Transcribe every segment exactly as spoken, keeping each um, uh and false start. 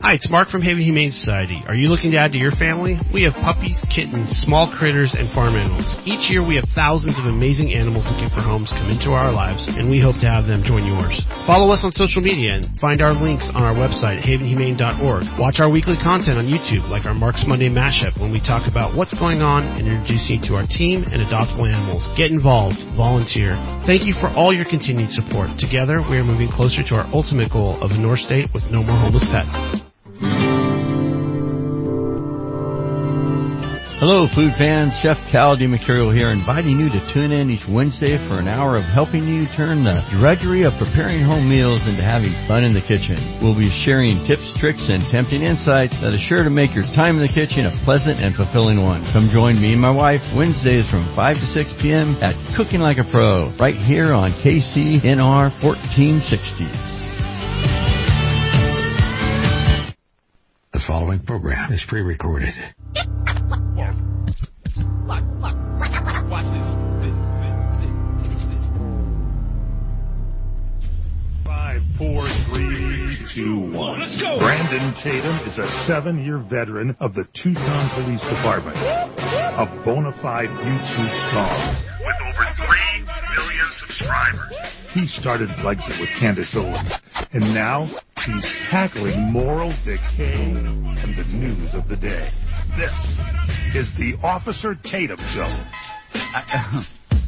Hi, it's Mark from Haven Humane Society. Are you looking to add to your family? We have puppies, kittens, small critters, and farm animals. Each year we have thousands of amazing animals looking for homes come into our lives, and we hope to have them join yours. Follow us on social media and find our links on our website, haven humane dot org. Watch our weekly content on YouTube, like our Mark's Monday Mashup, when we talk about what's going on and introduce you to our team and adoptable animals. Get involved. Volunteer. Thank you for all your continued support. Together, we are moving closer to our ultimate goal of a North State with no more homeless pets. Hello, food fans. Chef Cal DeMercurio here, inviting you to tune in each Wednesday for an hour of helping you turn the drudgery of preparing home meals into having fun in the kitchen. We'll be sharing tips, tricks, and tempting insights that are sure to make your time in the kitchen a pleasant and fulfilling one. Come join me and my wife Wednesdays from five to six p.m. at Cooking Like a Pro, right here on K C N R fourteen sixty. The following program is pre-recorded. Look, look, look. Watch this. This, this, this, this. Five, four, three, two, one. Let's go. Brandon Tatum is a seven-year veteran of the Tucson Police Department. A bona fide YouTube star with over three million subscribers. He started Flexit with Candace Owens, and now he's tackling moral decay and the news of the day. This is the Officer Tatum Show. I,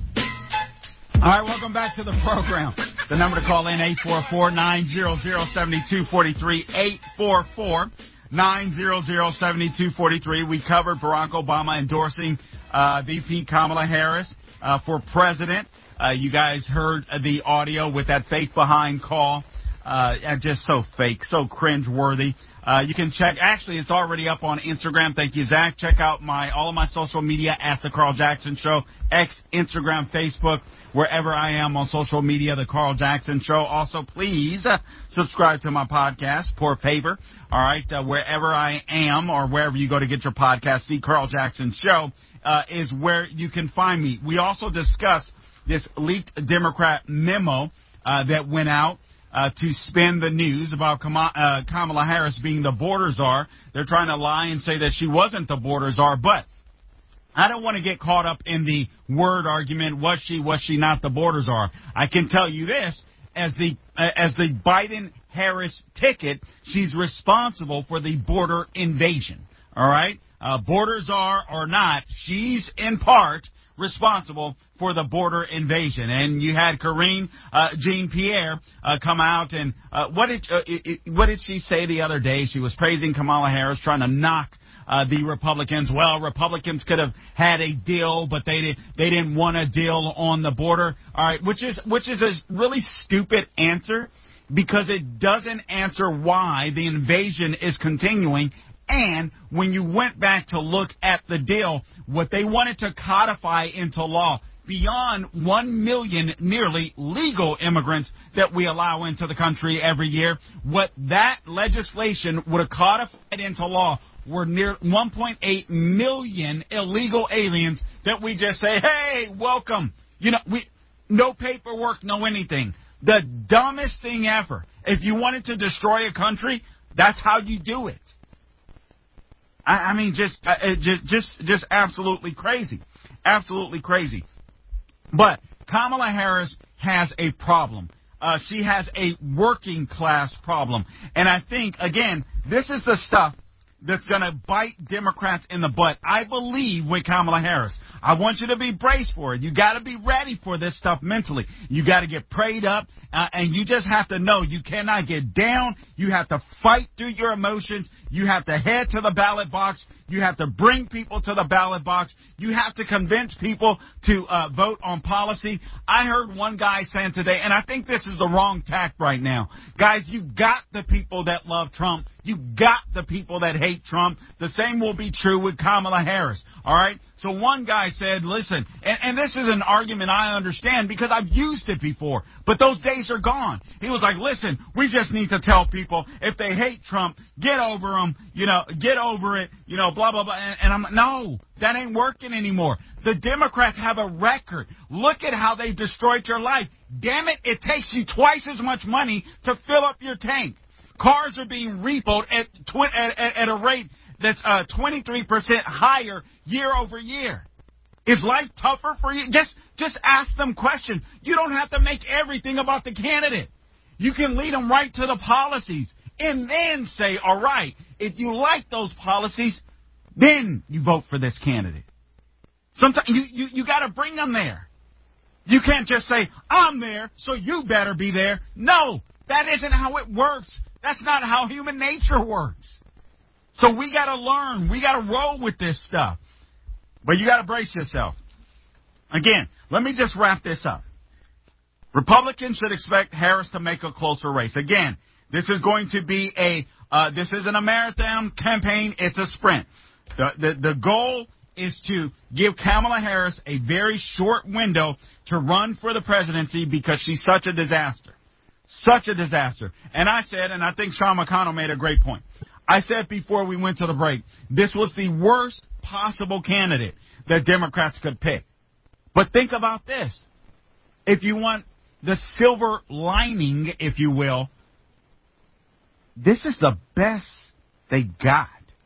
uh, all right, welcome back to the program. The number to call in, eight four four, nine zero zero, seven two four three, eight four four, nine zero zero, seven two four three. We covered Barack Obama endorsing uh, V P Kamala Harris uh, for president. Uh, you guys heard the audio with that fake behind call. Uh, just so fake, so cringe-worthy. Uh, you can check, actually, it's already up on Instagram. Thank you, Zach. Check out my, all of my social media at The Carl Jackson Show, X, Instagram, Facebook, wherever I am on social media, The Carl Jackson Show. Also, please uh, subscribe to my podcast, Poor Favor. All right, uh, wherever I am or wherever you go to get your podcast, The Carl Jackson Show uh, is where you can find me. We also discussed this leaked Democrat memo uh, that went out uh, to spin the news about Kamala, uh, Kamala Harris being the border czar. They're trying to lie and say that she wasn't the border czar, but I don't want to get caught up in the word argument. Was she, was she not the border czar? I can tell you this, as the uh, as the Biden-Harris ticket, she's responsible for the border invasion. All right? Uh, border czar or not, she's in part responsible for the border invasion. And you had Karine uh, Jean-Pierre uh, come out and uh, what did uh, it, what did she say the other day? She was praising Kamala Harris, trying to knock uh, the Republicans. Well, Republicans could have had a deal, but they did they didn't want a deal on the border. All right, which is which is a really stupid answer because it doesn't answer why the invasion is continuing. And when you went back to look at the deal, what they wanted to codify into law beyond one million nearly legal immigrants that we allow into the country every year, what that legislation would have codified into law were near one point eight million illegal aliens that we just say, hey, welcome. You know, we no paperwork, no anything. The dumbest thing ever. If you wanted to destroy a country, that's how you do it. I, I mean, just, uh, just, just, just absolutely crazy, absolutely crazy. But Kamala Harris has a problem. Uh, she has a working class problem, and I think again, this is the stuff that's going to bite Democrats in the butt. I believe with Kamala Harris. I want you to be braced for it. You got to be ready for this stuff mentally. You got to get prayed up, uh, and you just have to know you cannot get down. You have to fight through your emotions. You have to head to the ballot box. You have to bring people to the ballot box. You have to convince people to uh, vote on policy. I heard one guy saying today, and I think this is the wrong tack right now. Guys, you got the people that love Trump. You got the people that hate Trump. The same will be true with Kamala Harris. All right? So one guy said, listen, and, and this is an argument I understand because I've used it before, but those days are gone. He was like, listen, we just need to tell people if they hate Trump, get over him, you know, get over it, you know, blah, blah, blah. And, and I'm like, no, that ain't working anymore. The Democrats have a record. Look at how they've destroyed your life. Damn it, it takes you twice as much money to fill up your tank. Cars are being repoed at, tw- at, at, at a rate that's uh, twenty-three percent higher year over year. Is life tougher for you? Just, just ask them questions. You don't have to make everything about the candidate. You can lead them right to the policies and then say, all right, if you like those policies, then you vote for this candidate. Sometimes you, you, you got to bring them there. You can't just say, I'm there, so you better be there. No, that isn't how it works. That's not how human nature works. So we got to learn. We got to roll with this stuff. But you got to brace yourself. Again, let me just wrap this up. Republicans should expect Harris to make a closer race. Again, this is going to be a, uh, this isn't a marathon campaign. It's a sprint. The, the, the goal is to give Kamala Harris a very short window to run for the presidency because she's such a disaster. Such a disaster. And I said, and I think Sean McConnell made a great point. I said before we went to the break, this was the worst possible candidate that Democrats could pick. But think about this. If you want the silver lining, if you will, this is the best they got.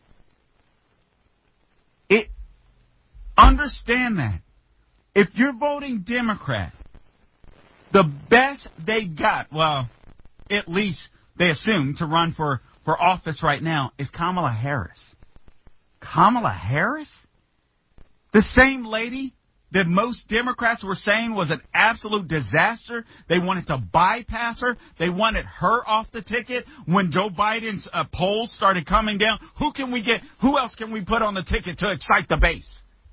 It, understand that. If you're voting Democrat, the best they got, well, at least they assume to run for, for office right now, is Kamala Harris. Kamala Harris? The same lady that most Democrats were saying was an absolute disaster. They wanted to bypass her. They wanted her off the ticket. When Joe Biden's uh, polls started coming down, who can we get? Who else can we put on the ticket to excite the base?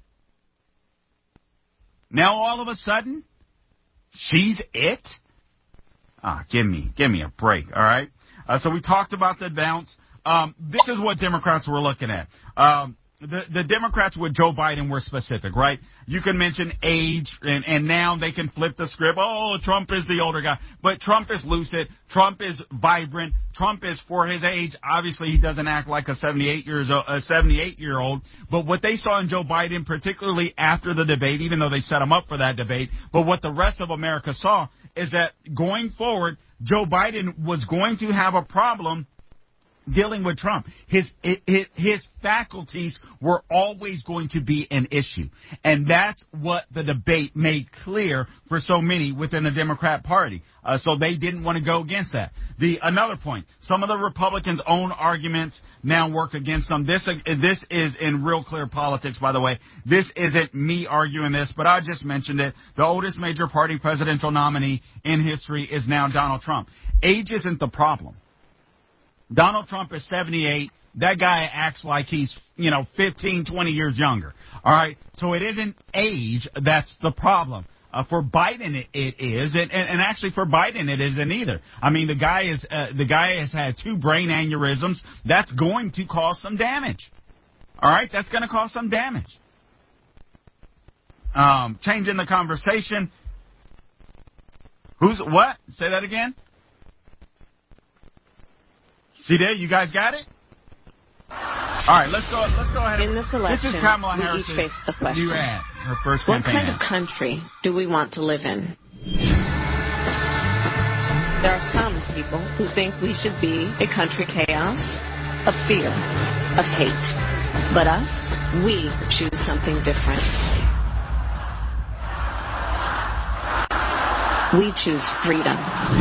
Now all of a sudden, she's it? Ah, give me, give me a break, all right? Uh, so we talked about the bounce. Um, this is what Democrats were looking at. Um, the, the Democrats with Joe Biden were specific, right? You can mention age, and, and now they can flip the script. Oh, Trump is the older guy. But Trump is lucid. Trump is vibrant. Trump is for his age. Obviously, he doesn't act like a seventy-eight years old, a seventy-eight year old. But what they saw in Joe Biden, particularly after the debate, even though they set him up for that debate, but what the rest of America saw is that going forward, Joe Biden was going to have a problem dealing with Trump. His, his his faculties were always going to be an issue. And that's what the debate made clear for so many within the Democrat Party. Uh, so they didn't want to go against that. The another point, some of the Republicans' own arguments now work against them. This this is in real clear politics, by the way. This isn't me arguing this, but I just mentioned it. The oldest major party presidential nominee in history is now Donald Trump. Age isn't the problem. Donald Trump is seventy-eight. That guy acts like he's, you know, fifteen, twenty years younger. All right. So it isn't age that's the problem. Uh, for Biden, it, it is, and, and, and actually for Biden, it isn't either. I mean, the guy is uh, the guy has had two brain aneurysms. That's going to cause some damage. All right, that's going to cause some damage. Um, changing the conversation. Who's what? Say that again. See there, you guys got it? All right, let's go. Let's go ahead. In this election, this is Kamala we Harris's each face the question: new ad, her first what campaign kind ad. of country do we want to live in? There are some people who think we should be a country chaos, of fear, of hate. But us, we choose something different. We choose freedom.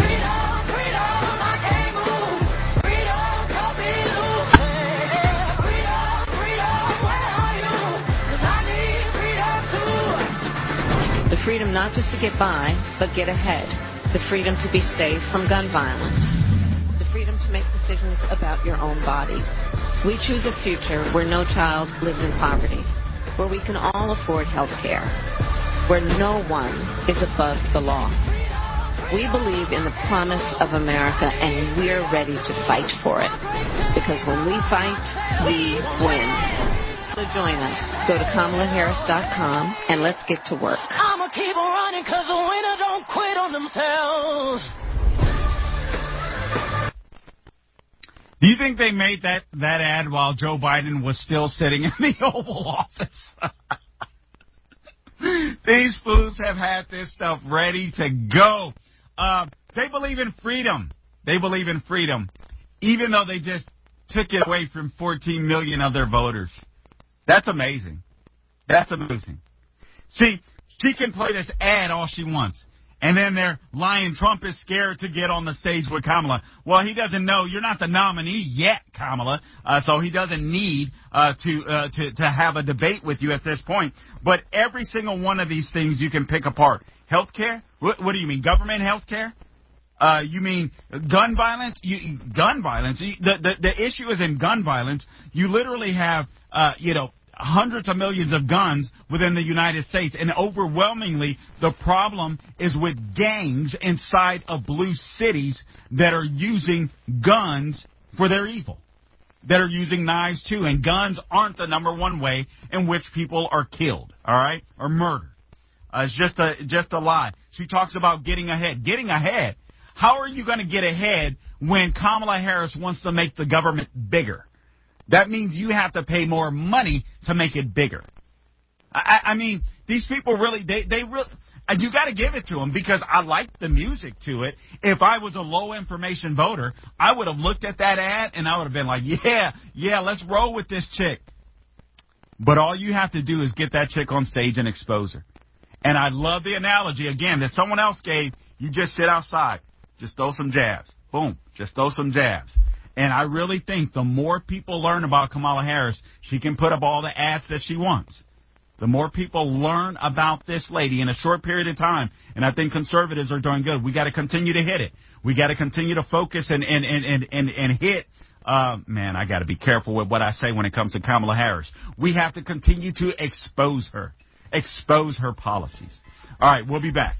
The freedom not just to get by, but get ahead. The freedom to be safe from gun violence. The freedom to make decisions about your own body. We choose a future where no child lives in poverty, where we can all afford health care, where no one is above the law. We believe in the promise of America, and we're ready to fight for it. Because when we fight, we win. So join us. Go to Kamala Harris dot com and let's get to work. I'ma keep on running because the winner don't quit on themselves. Do you think they made that, that ad while Joe Biden was still sitting in the Oval Office? These fools have had this stuff ready to go. Uh, they believe in freedom. They believe in freedom. even though they just took it away from fourteen million of their voters. That's amazing. That's amazing. See, she can play this ad all she wants. And then they're lying. Trump is scared to get on the stage with Kamala. Well, he doesn't know. You're not the nominee yet, Kamala. Uh, so he doesn't need uh, to, uh, to to have a debate with you at this point. But every single one of these things you can pick apart. Healthcare? What, what do you mean? Government healthcare? Uh, you mean gun violence? You, gun violence. The, the the issue is in gun violence. You literally have, uh, you know, hundreds of millions of guns within the United States, and overwhelmingly the problem is with gangs inside of blue cities that are using guns for their evil, that are using knives too, and guns aren't the number one way in which people are killed, all right, or murdered. Uh, it's just a just a lie. She talks about getting ahead. Getting ahead? How are you going to get ahead when Kamala Harris wants to make the government bigger? That means you have to pay more money to make it bigger. I, I mean, these people really, they, they really, you got to give it to them because I like the music to it. If I was a low information voter, I would have looked at that ad and I would have been like, yeah, yeah, let's roll with this chick. But all you have to do is get that chick on stage and expose her. And I love the analogy, again, that someone else gave. You just sit outside. Just throw some jabs. Boom. Just throw some jabs. And I really think the more people learn about Kamala Harris, she can put up all the ads that she wants. The more people learn about this lady in a short period of time, and I think conservatives are doing good. We got to continue to hit it. We got to continue to focus and and and and and, and hit. Uh, man, I got to be careful with what I say when it comes to Kamala Harris. We have to continue to expose her, expose her policies. All right, we'll be back.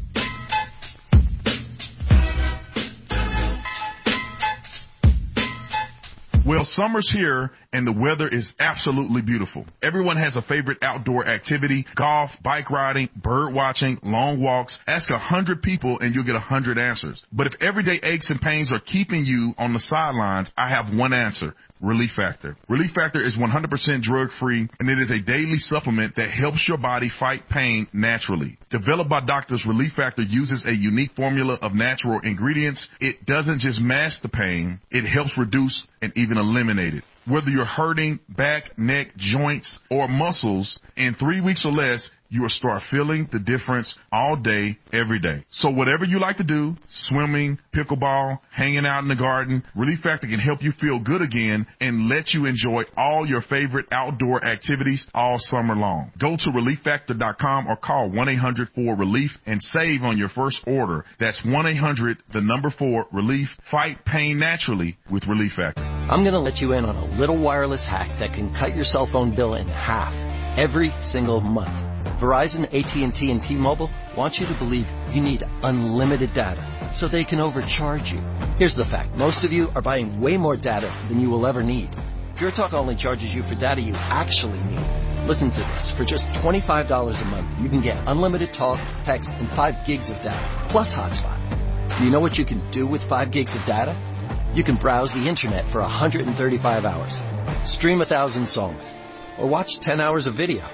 Well, summer's here, and the weather is absolutely beautiful. Everyone has a favorite outdoor activity: golf, bike riding, bird watching, long walks. Ask a hundred people, and you'll get a hundred answers. But if everyday aches and pains are keeping you on the sidelines, I have one answer: Relief Factor. Relief Factor is one hundred percent drug-free, and it is a daily supplement that helps your body fight pain naturally. Developed by doctors, Relief Factor uses a unique formula of natural ingredients. It doesn't just mask the pain, it helps reduce and even eliminate it. Whether you're hurting back, neck, joints, or muscles, in three weeks or less, you will start feeling the difference all day, every day. So whatever you like to do, swimming, pickleball, hanging out in the garden, Relief Factor can help you feel good again and let you enjoy all your favorite outdoor activities all summer long. Go to relief factor dot com or call one eight hundred four relief and save on your first order. That's one eight hundred, the number four, relief. Fight pain naturally with Relief Factor. I'm going to let you in on a little wireless hack that can cut your cell phone bill in half every single month. Verizon, A T and T, and T-Mobile want you to believe you need unlimited data so they can overcharge you. Here's the fact. Most of you are buying way more data than you will ever need. Pure Talk only charges you for data you actually need. Listen to this. For just twenty-five dollars a month, you can get unlimited talk, text, and five gigs of data, plus hotspot. Do you know what you can do with five gigs of data? You can browse the internet for one hundred thirty-five hours, stream one thousand songs, or watch ten hours of video.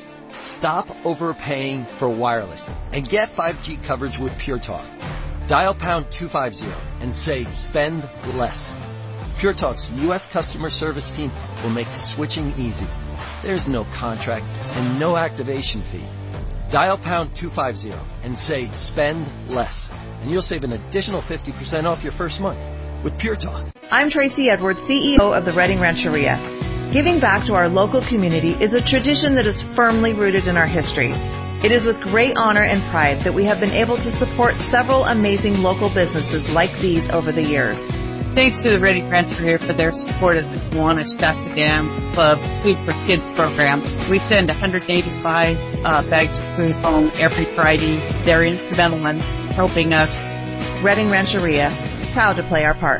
Stop overpaying for wireless and get five G coverage with Pure Talk. Dial pound two fifty and say spend less. Pure Talk's U S customer service team will make switching easy. There's no contract and no activation fee. Dial pound two fifty and say spend less, and you'll save an additional fifty percent off your first month with Pure Talk. I'm Tracy Edwards, C E O of the Redding Rancheria. Giving back to our local community is a tradition that is firmly rooted in our history. It is with great honor and pride that we have been able to support several amazing local businesses like these over the years. Thanks to the Redding Rancheria for their support of the Kiwanis Shasta Dam Club Food for Kids program. We send one hundred eighty-five uh, bags of food home every Friday. They're instrumental in helping us. Redding Rancheria, proud to play our part.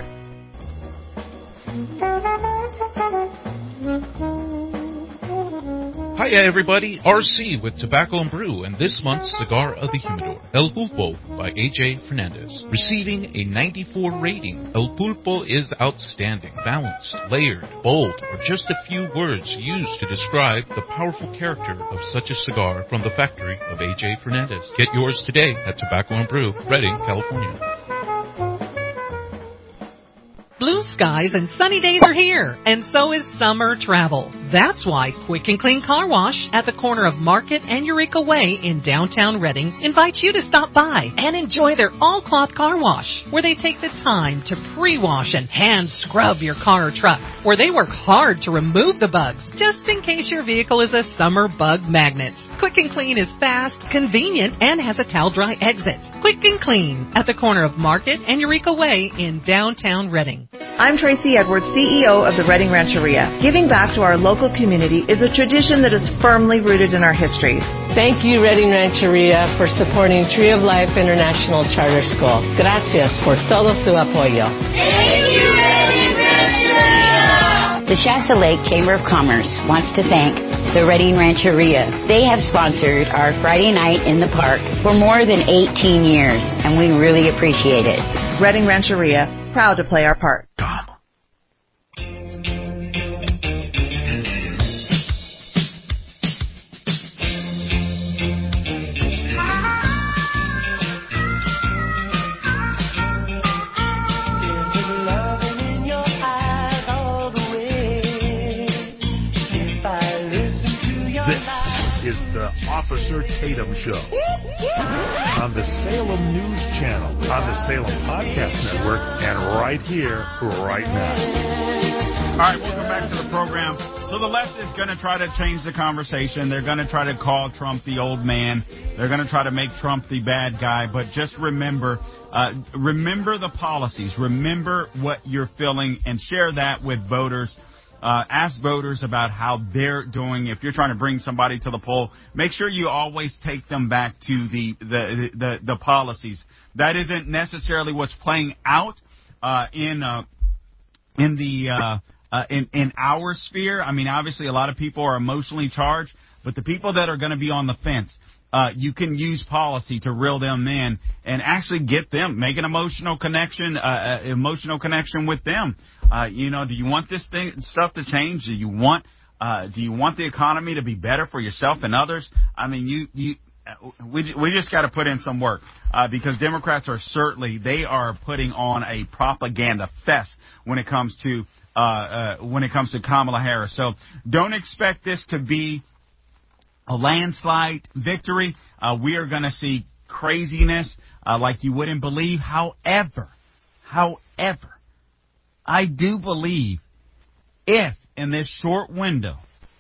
Hiya everybody, R C with Tobacco and Brew and this month's Cigar of the Humidor, El Pulpo by A J Fernandez. Receiving a ninety-four rating, El Pulpo is outstanding, balanced, layered, bold, or just a few words used to describe the powerful character of such a cigar from the factory of A J Fernandez. Get yours today at Tobacco and Brew, Redding, California. Blue skies and sunny days are here, and so is summer travel. That's why Quick and Clean Car Wash at the corner of Market and Eureka Way in downtown Reading invites you to stop by and enjoy their all-cloth car wash, where they take the time to pre-wash and hand scrub your car or truck, where they work hard to remove the bugs, just in case your vehicle is a summer bug magnet. Quick and Clean is fast, convenient, and has a towel dry exit. Quick and Clean at the corner of Market and Eureka Way in downtown Reading. I'm Tracy Edwards, C E O of the Reading Rancheria. Giving back to our local community is a tradition that is firmly rooted in our history. Thank you, Reading Rancheria, for supporting Tree of Life International Charter School. Gracias por todo su apoyo. Thank you, Reading Rancheria! The Shasta Lake Chamber of Commerce wants to thank the Reading Rancheria. They have sponsored our Friday night in the park for more than eighteen years, and we really appreciate it. Reading Rancheria, proud to play our part. Is the Officer Tatum Show on the Salem News Channel, on the Salem Podcast Network, and right here, right now. All right, welcome back to the program. So the left is going to try to change the conversation. They're going to try to call Trump the old man. They're going to try to make Trump the bad guy. But just remember, uh, remember the policies. Remember what you're feeling and share that with voters. Uh, ask voters about how they're doing. If you're trying to bring somebody to the poll, make sure you always take them back to the the the, the policies. That isn't necessarily what's playing out uh, in uh, in the uh, uh, in in our sphere. I mean, obviously, a lot of people are emotionally charged, but the people that are going to be on the fence, uh, you can use policy to reel them in and actually get them, make an emotional connection, uh, emotional connection with them. Uh, you know, do you want this thing stuff to change? Do you want uh, do you want the economy to be better for yourself and others? I mean, you you we we just got to put in some work uh, because Democrats are certainly they are putting on a propaganda fest when it comes to uh, uh, when it comes to Kamala Harris. So don't expect this to be a landslide victory. Uh, we are going to see craziness uh, like you wouldn't believe. However, however. I do believe if in this short window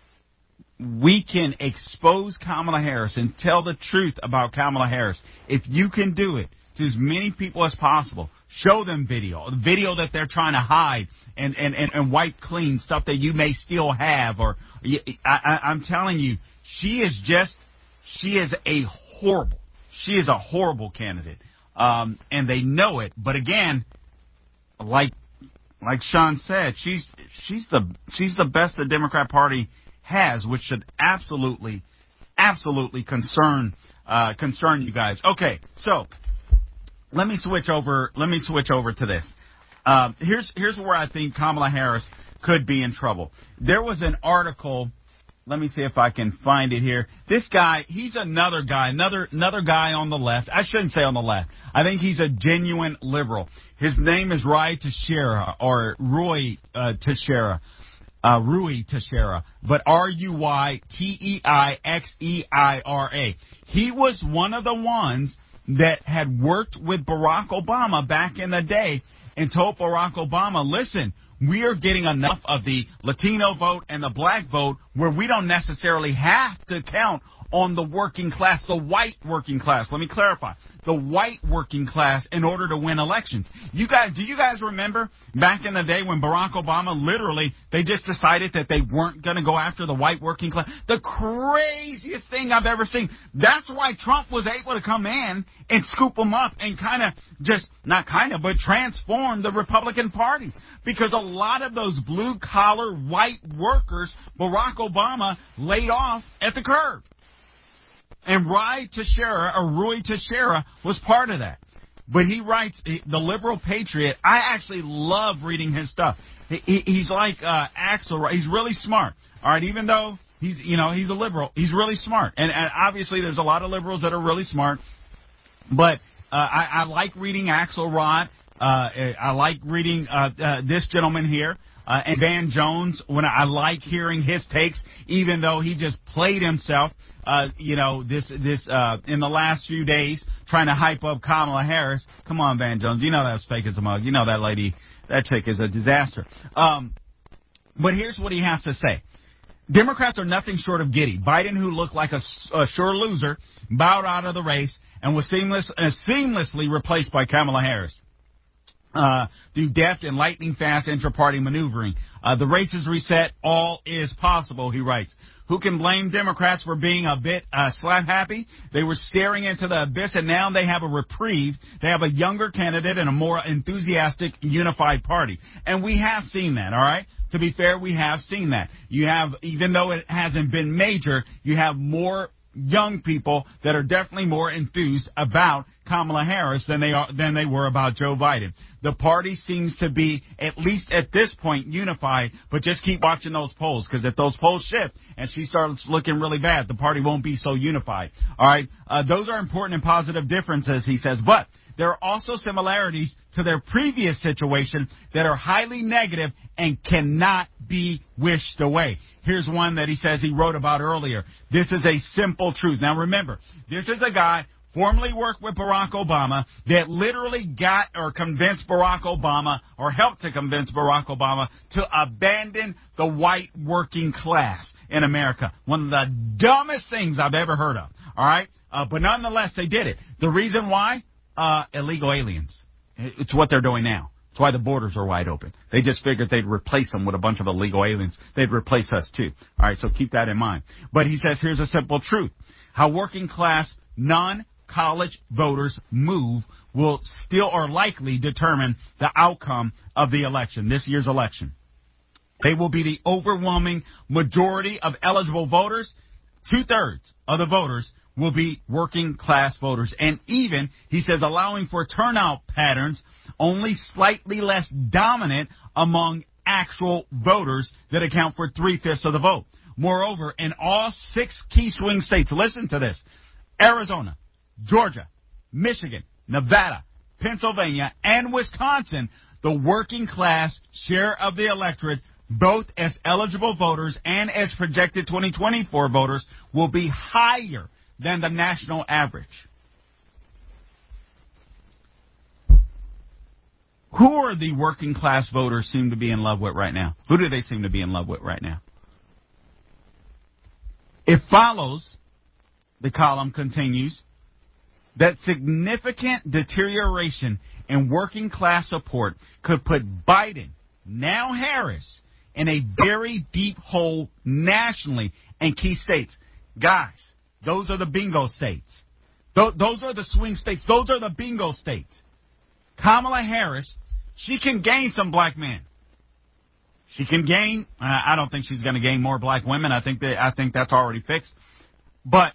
we can expose Kamala Harris and tell the truth about Kamala Harris, if you can do it to as many people as possible, show them video, video that they're trying to hide and, and, and, and wipe clean, stuff that you may still have. Or I, I, I'm telling you, she is just, she is a horrible, she is a horrible candidate. Um, and they know it. But again, like, Like Sean said, she's she's the she's the best the Democrat Party has, which should absolutely, absolutely concern uh, concern you guys. Okay, so let me switch over. Let me switch over to this. Uh, here's here's where I think Kamala Harris could be in trouble. There was an article. Let me see if I can find it here. This guy, he's another guy, another another guy on the left. I shouldn't say on the left. I think he's a genuine liberal. His name is Rui Teixeira, or Rui uh, Teixeira, uh, Rui Teixeira, but R U Y T E I X E I R A. He was one of the ones that had worked with Barack Obama back in the day and told Barack Obama, listen, we are getting enough of the Latino vote and the black vote where we don't necessarily have to count on the working class, the white working class. Let me clarify. The white working class in order to win elections. You guys, do you guys remember back in the day when Barack Obama literally, they just decided that they weren't going to go after the white working class? The craziest thing I've ever seen. That's why Trump was able to come in and scoop them up and kind of just, not kind of, but transform the Republican Party. Because a lot of those blue-collar white workers, Barack Obama laid off at the curb. And Rui Teixeira, or Rui Teixeira, was part of that. But he writes, The Liberal Patriot. I actually love reading his stuff. He, he, he's like uh, Axel. He's really smart. All right, even though he's, you know, he's a liberal, he's really smart. And, and obviously, there's a lot of liberals that are really smart. But uh, I, I like reading Axelrod. Uh, I like reading uh, uh, this gentleman here. Uh, and Van Jones, when I, I like hearing his takes, even though he just played himself, uh, you know, this, this, uh, in the last few days, trying to hype up Kamala Harris. Come on, Van Jones. You know that's fake as a mug. You know that lady, that chick is a disaster. Um, but here's what he has to say. Democrats are nothing short of giddy. Biden, who looked like a, a sure loser, bowed out of the race and was seamless, uh, seamlessly replaced by Kamala Harris. Uh, through deft and lightning-fast intra-party maneuvering. Uh, the race is reset. All is possible, he writes. Who can blame Democrats for being a bit uh, slap-happy? They were staring into the abyss, and now they have a reprieve. They have a younger candidate and a more enthusiastic, unified party. And we have seen that, all right? To be fair, we have seen that. You have, even though it hasn't been major, you have more young people that are definitely more enthused about Kamala Harris than they are than they were about Joe Biden. The party seems to be, at least at this point, unified, but just keep watching those polls, because if those polls shift and she starts looking really bad, the party won't be so unified. All right, uh, those are important and positive differences, he says, but there are also similarities to their previous situation that are highly negative and cannot be wished away. Here's one that he says he wrote about earlier. This is a simple truth. Now remember, this is a guy formerly worked with Barack Obama that literally got or convinced Barack Obama or helped to convince Barack Obama to abandon the white working class in America. One of the dumbest things I've ever heard of. All right? Uh, but nonetheless, they did it. The reason why? Uh, illegal aliens. It's what they're doing now. That's why the borders are wide open. They just figured they'd replace them with a bunch of illegal aliens. They'd replace us too. All right, so keep that in mind. But he says here's a simple truth. How working class, non-college voters move will still or likely determine the outcome of the election, this year's election. They will be the overwhelming majority of eligible voters. Two-thirds of the voters will be working class voters. And even, he says, allowing for turnout patterns only slightly less dominant among actual voters that account for three-fifths of the vote. Moreover, in all six key swing states, listen to this, Arizona, Georgia, Michigan, Nevada, Pennsylvania, and Wisconsin, the working class share of the electorate, both as eligible voters and as projected twenty twenty-four voters, will be higher than the national average. Who are the working class voters seem to be in love with right now? Who do they seem to be in love with right now? It follows, the column continues, that significant deterioration in working class support could put Biden, now Harris, in a very deep hole nationally in key states. Guys, those are the bingo states. Th- those are the swing states. Those are the bingo states. Kamala Harris, she can gain some black men. She can gain. Uh, I don't think she's going to gain more black women. I think that I think that's already fixed. But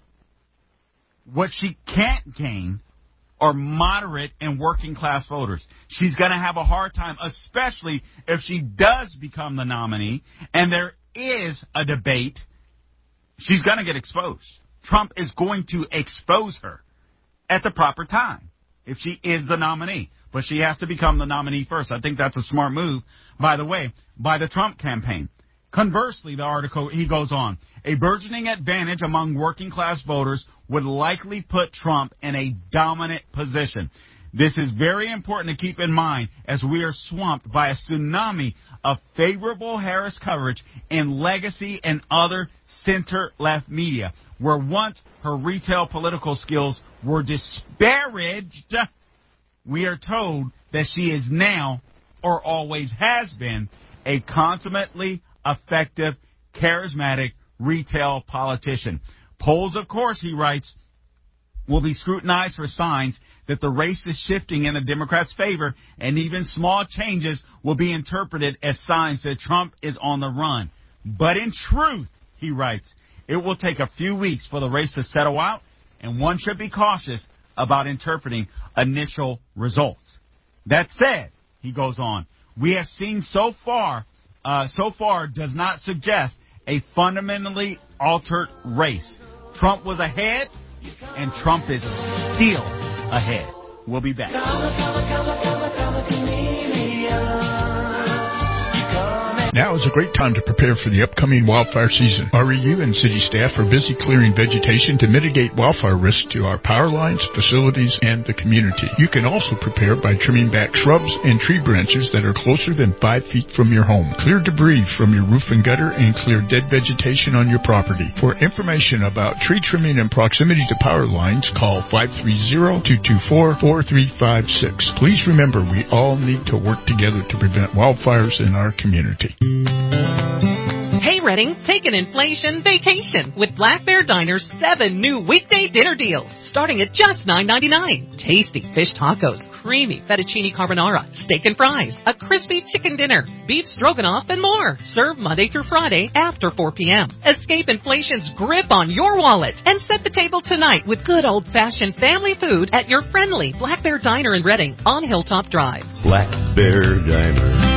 what she can't gain are moderate and working class voters. She's going to have a hard time, especially if she does become the nominee and there is a debate. She's going to get exposed. Trump is going to expose her at the proper time if she is the nominee. But she has to become the nominee first. I think that's a smart move, by the way, by the Trump campaign. Conversely, the article, he goes on, a burgeoning advantage among working class voters would likely put Trump in a dominant position. This is very important to keep in mind as we are swamped by a tsunami of favorable Harris coverage in legacy and other center-left media, where once her retail political skills were disparaged, we are told that she is now, or always has been, a consummately effective, charismatic retail politician. Polls, of course, he writes, will be scrutinized for signs that the race is shifting in the Democrats' favor, and even small changes will be interpreted as signs that Trump is on the run. But in truth, he writes, it will take a few weeks for the race to settle out, and one should be cautious about interpreting initial results. That said, he goes on, we have seen so far, uh, so far does not suggest a fundamentally altered race. Trump was ahead, and Trump is still ahead. We'll be back. Now is a great time to prepare for the upcoming wildfire season. R E U and city staff are busy clearing vegetation to mitigate wildfire risk to our power lines, facilities, and the community. You can also prepare by trimming back shrubs and tree branches that are closer than five feet from your home. Clear debris from your roof and gutter and clear dead vegetation on your property. For information about tree trimming and proximity to power lines, call five three zero, two two four, four three five six. Please remember, we all need to work together to prevent wildfires in our community. Hey Redding, take an inflation vacation with Black Bear Diner's seven new weekday dinner deals, starting at just nine ninety-nine. Tasty fish tacos, creamy fettuccine carbonara, steak and fries, a crispy chicken dinner, beef stroganoff, and more. Served Monday through Friday after four p.m. Escape inflation's grip on your wallet and set the table tonight with good old-fashioned family food at your friendly Black Bear Diner in Redding on Hilltop Drive. Black Bear Diner.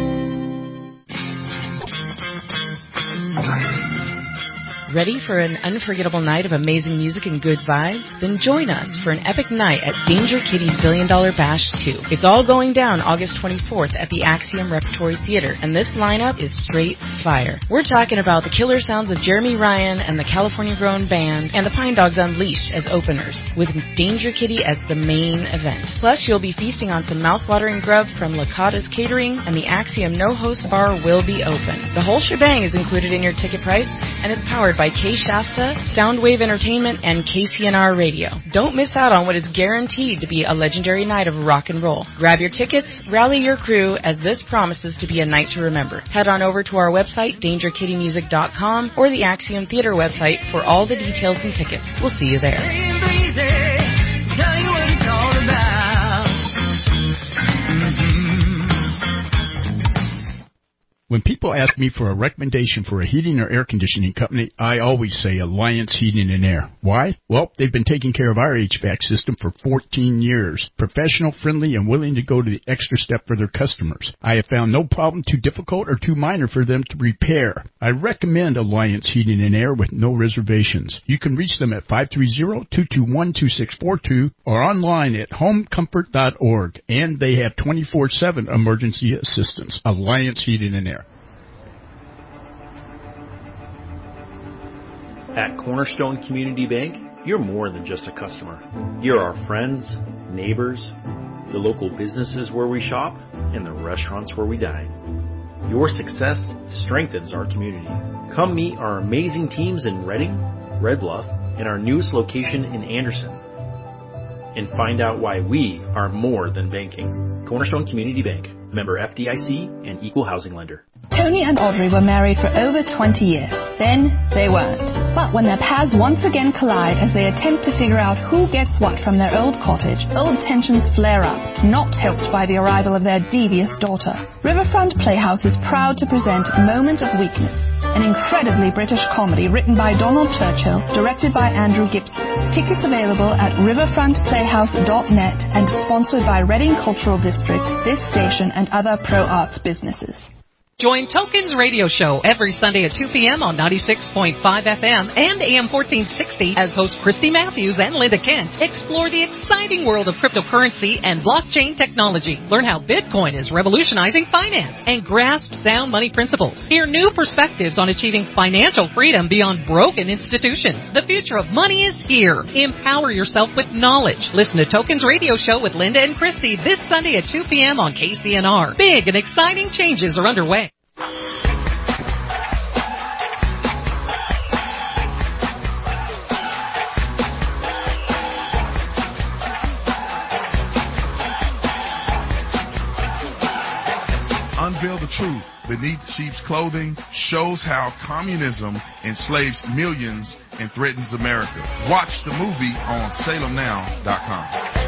Ready for an unforgettable night of amazing music and good vibes? Then join us for an epic night at Danger Kitty's Billion Dollar Bash two. It's all going down August twenty-fourth at the Axiom Repertory Theater, and this lineup is straight fire. We're talking about the killer sounds of Jeremy Ryan and the California Grown Band, and the Pine Dogs Unleashed as openers, with Danger Kitty as the main event. Plus, you'll be feasting on some mouth-watering grub from Lakatos Catering, and the Axiom No-Host Bar will be open. The whole shebang is included in your ticket price, and it's powered by K Shasta, Soundwave Entertainment, and K T N R Radio. Don't miss out on what is guaranteed to be a legendary night of rock and roll. Grab your tickets, rally your crew, as this promises to be a night to remember. Head on over to our website, danger kitty music dot com, or the Axiom Theater website for all the details and tickets. We'll see you there. When people ask me for a recommendation for a heating or air conditioning company, I always say Alliance Heating and Air. Why? Well, they've been taking care of our H V A C system for fourteen years. Professional, friendly, and willing to go to the extra step for their customers. I have found no problem too difficult or too minor for them to repair. I recommend Alliance Heating and Air with no reservations. You can reach them at five three zero, two two one, two six four two or online at home comfort dot org. And they have twenty-four seven emergency assistance. Alliance Heating and Air. At Cornerstone Community Bank, you're more than just a customer. You're our friends, neighbors, the local businesses where we shop, and the restaurants where we dine. Your success strengthens our community. Come meet our amazing teams in Redding, Red Bluff, and our newest location in Anderson. And find out why we are more than banking. Cornerstone Community Bank, member F D I C and equal housing lender. Tony and Audrey were married for over twenty years. Then they weren't. But when their paths once again collide as they attempt to figure out who gets what from their old cottage, old tensions flare up, not helped by the arrival of their devious daughter. Riverfront Playhouse is proud to present Moment of Weakness, an incredibly British comedy written by Donald Churchill, directed by Andrew Gibson. Tickets available at riverfront playhouse dot net and sponsored by Reading Cultural District, this station, and other pro-arts businesses. Join Tokens Radio Show every Sunday at two p.m. on ninety-six point five F M and A M fourteen sixty as hosts Christy Matthews and Linda Kent explore the exciting world of cryptocurrency and blockchain technology. Learn how Bitcoin is revolutionizing finance and grasp sound money principles. Hear new perspectives on achieving financial freedom beyond broken institutions. The future of money is here. Empower yourself with knowledge. Listen to Tokens Radio Show with Linda and Christy this Sunday at two p.m. on K C N R. Big and exciting changes are underway. Unveil the truth beneath sheep's clothing shows how communism enslaves millions and threatens America. Watch the movie on salem now dot com.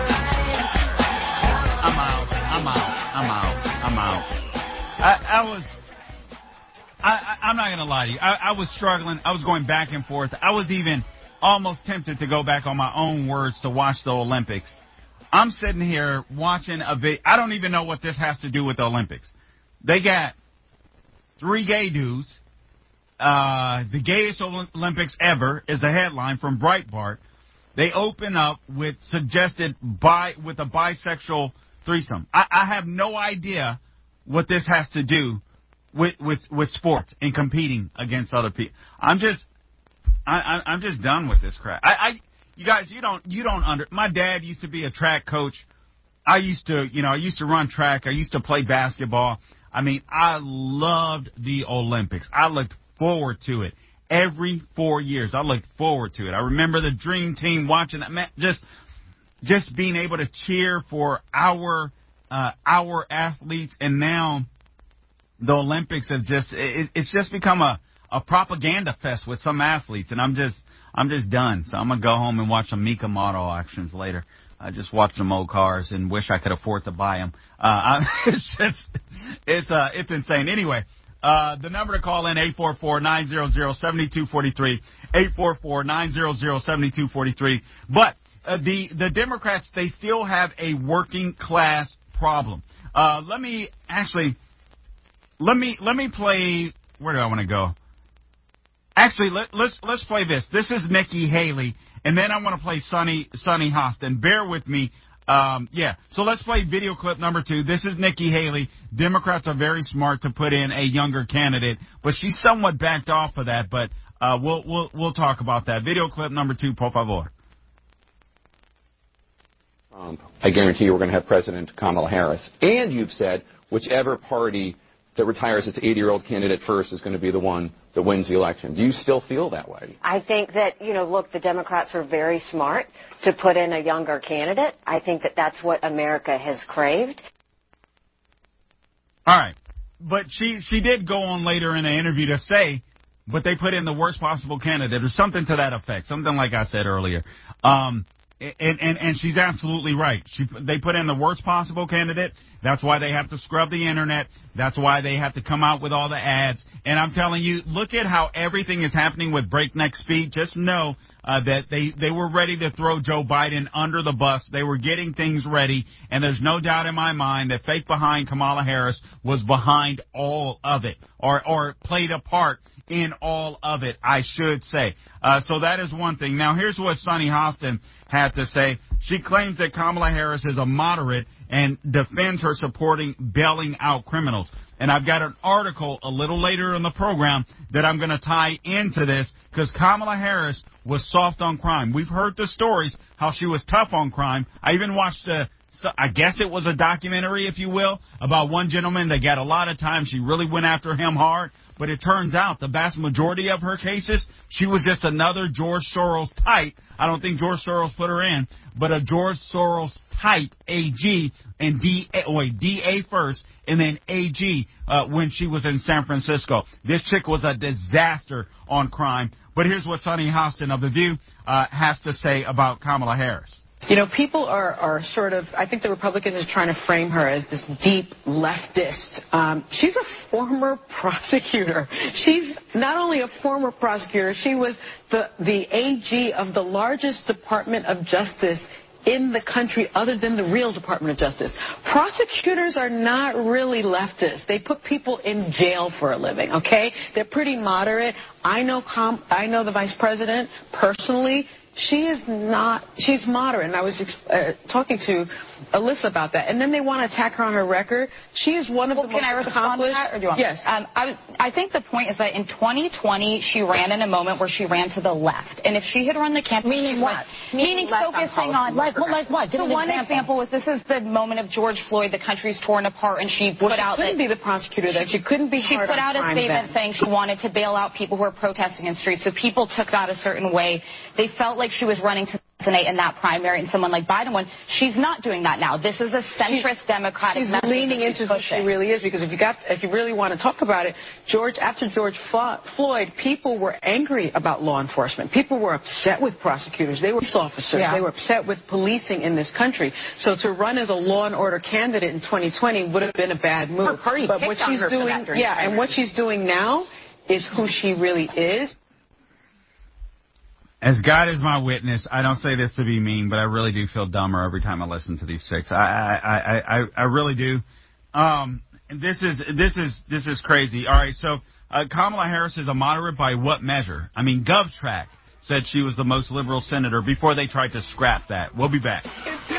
I'm out. I'm out. I'm out. I'm out. I, I was, I, I, I'm not going to lie to you. I, I was struggling. I was going back and forth. I was even almost tempted to go back on my own words to watch the Olympics. I'm sitting here watching a video. I don't even know what this has to do with the Olympics. They got three gay dudes. Uh, the gayest Olympics ever is a headline from Breitbart. They open up with suggested bi with a bisexual threesome. I, I have no idea what this has to do with with with sports and competing against other people. I'm just I, I I'm just done with this crap. I, I you guys you don't you don't under. My dad used to be a track coach. I used to you know I used to run track. I used to play basketball. I mean, I loved the Olympics. I looked forward to it every four years. I looked forward to it. I remember the dream team watching that. Man, just just being able to cheer for our uh, our athletes, and now the Olympics have just it, it's just become a, a propaganda fest with some athletes, and I'm just I'm just done. So I'm gonna go home and watch some Mika model auctions later. I just watch some old cars and wish I could afford to buy them. Uh, I, it's just it's uh it's insane. Anyway, uh, the number to call in eight four four, nine hundred, seventy-two forty-three, eight four four, nine hundred, seventy-two forty-three. But uh, the the Democrats, they still have a working class problem. Uh, let me actually. Let me let me play. Where do I want to go? Actually, let, let's let's play this. This is Nikki Haley, and then I want to play Sunny Sunny Hostin. Bear with me. Um, yeah. So let's play video clip number two. This is Nikki Haley. Democrats are very smart to put in a younger candidate, but she's somewhat backed off of that. But uh, we'll we'll we'll talk about that. Video clip number two, por favor. Um, I guarantee you we're going to have President Kamala Harris, and you've said whichever party that retires its eighty-year-old candidate first is going to be the one that wins the election. Do you still feel that way? I think that, you know, look, the Democrats are very smart to put in a younger candidate. I think that that's what America has craved. All right. But she, she did go on later in the interview to say, but they put in the worst possible candidate or something to that effect, something like I said earlier. Um, And, and, and she's absolutely right. She, they put in the worst possible candidate. That's why they have to scrub the internet. That's why they have to come out with all the ads. And I'm telling you, look at how everything is happening with breakneck speed. Just know uh, that they, they were ready to throw Joe Biden under the bus. They were getting things ready. And there's no doubt in my mind that fake behind Kamala Harris was behind all of it, or, or played a part in all of it, I should say. Uh, so that is one thing. Now, here's what Sunny Hostin had to say. She claims that Kamala Harris is a moderate and defends her supporting bailing out criminals. And I've got an article a little later in the program that I'm going to tie into this, because Kamala Harris was soft on crime. We've heard the stories how she was tough on crime. I even watched a So I guess it was a documentary, if you will, about one gentleman that got a lot of time. She really went after him hard. But it turns out the vast majority of her cases, she was just another George Soros type. I don't think George Soros put her in, but a George Soros type A G and D A, wait, D A first and then A G uh, when she was in San Francisco. This chick was a disaster on crime. But here's what Sunny Hostin of The View uh, has to say about Kamala Harris. You know, people are, are sort of, I think the Republicans are trying to frame her as this deep leftist. Um, she's a former prosecutor. She's not only a former prosecutor, she was the, the A G of the largest Department of Justice in the country other than the real Department of Justice. Prosecutors are not really leftists. They put people in jail for a living, okay? They're pretty moderate. I know, com- I know the vice president personally. She is not, she's moderate, and I was uh, talking to Alyssa about that. And then they want to attack her on her record. She is one of well, the most accomplished. Can I respond to that, or do you want Yes. Um, I, I think the point is that in twenty twenty, she ran in a moment where she ran to the left. And if she had run the campaign... Meaning what? Meaning, meaning focusing on... Like, well, like what? Give so an one example. example was this is the moment of George Floyd. The country's torn apart, and she put well, she out... couldn't that, be the prosecutor then. She couldn't be She hard put on out a crime statement then. saying she wanted to bail out people who were protesting in streets. So people took that a certain way. They felt like she was running to in that primary, and someone like Biden won. She's not doing that now. This is a centrist she's, Democratic she's message leaning she's into who she really is, because if you got, if you really want to talk about it, George, after George Floyd, people were angry about law enforcement. People were upset with prosecutors. They were police officers. Yeah. They were upset with policing in this country. So to run as a law and order candidate in twenty twenty would have been a bad move. Her party but picked what on she's her for doing, that during yeah, and what she's doing now is who she really is. As God is my witness, I don't say this to be mean, but I really do feel dumber every time I listen to these chicks. I I I I, I really do. Um, this is this is this is crazy. All right, so uh, Kamala Harris is a moderate by what measure? I mean, GovTrack said she was the most liberal senator before they tried to scrap that. We'll be back.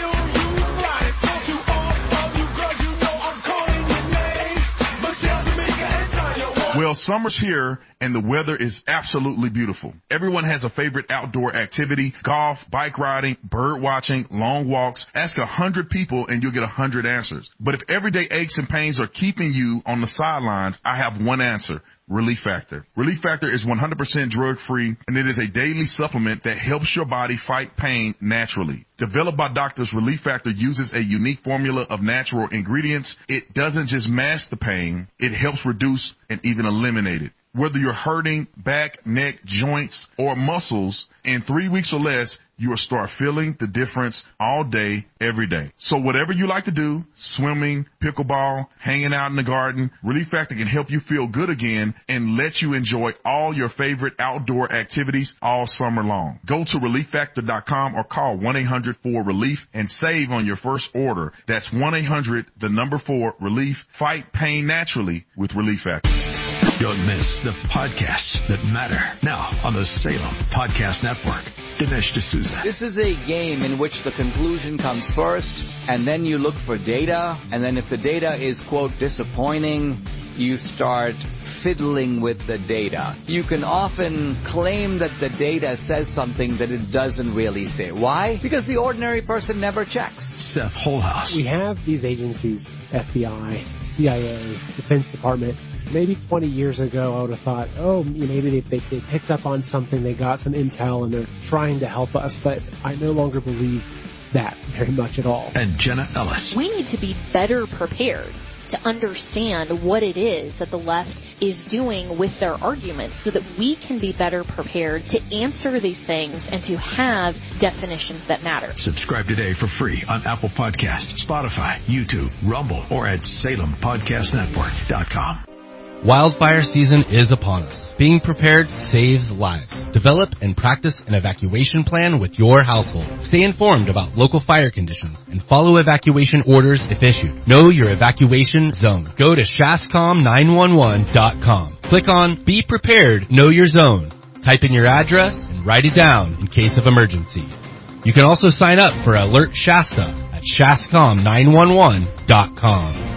Well, summer's here, and the weather is absolutely beautiful. Everyone has a favorite outdoor activity: golf, bike riding, bird watching, long walks. Ask a hundred people, and you'll get a hundred answers. But if everyday aches and pains are keeping you on the sidelines, I have one answer: Relief Factor. Relief Factor is one hundred percent drug-free, and it is a daily supplement that helps your body fight pain naturally. Developed by doctors, Relief Factor uses a unique formula of natural ingredients. It doesn't just mask the pain, it helps reduce and even eliminate it. Whether you're hurting back, neck, joints, or muscles, in three weeks or less, you will start feeling the difference all day, every day. So whatever you like to do, swimming, pickleball, hanging out in the garden, Relief Factor can help you feel good again and let you enjoy all your favorite outdoor activities all summer long. Go to relief factor dot com or call one eight hundred four relief and save on your first order. That's one eight hundred, the number four, relief. Fight pain naturally with Relief Factor. Don't miss the podcasts that matter. Now on the Salem Podcast Network. Dinesh D'Souza. This is a game in which the conclusion comes first, and then you look for data, and then if the data is, quote, disappointing, you start fiddling with the data. You can often claim that the data says something that it doesn't really say. Why? Because the ordinary person never checks. Seth Holhouse. We have these agencies, F B I, C I A, Defense Department. Maybe twenty years ago, I would have thought, oh, maybe they, they, they picked up on something, they got some intel, and they're trying to help us. But I no longer believe that very much at all. And Jenna Ellis. We need to be better prepared to understand what it is that the left is doing with their arguments so that we can be better prepared to answer these things and to have definitions that matter. Subscribe today for free on Apple Podcasts, Spotify, YouTube, Rumble, or at salem podcast network dot com. Wildfire season is upon us. Being prepared saves lives. Develop and practice an evacuation plan with your household. Stay informed about local fire conditions and follow evacuation orders if issued. Know your evacuation zone. Go to shascom nine one one dot com. Click on Be Prepared, Know Your Zone. Type in your address and write it down in case of emergency. You can also sign up for Alert Shasta at shascom nine one one dot com.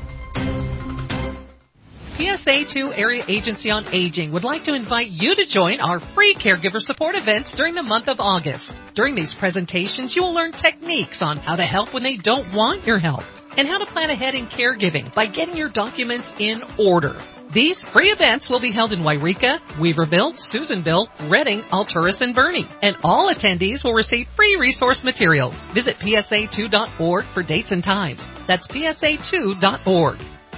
P S A two Area Agency on Aging would like to invite you to join our free caregiver support events during the month of August. During these presentations, you will learn techniques on how to help when they don't want your help and how to plan ahead in caregiving by getting your documents in order. These free events will be held in Wairika, Weaverville, Susanville, Redding, Alturas, and Bernie. And all attendees will receive free resource material. Visit P S A two dot org for dates and times. That's P S A two dot org.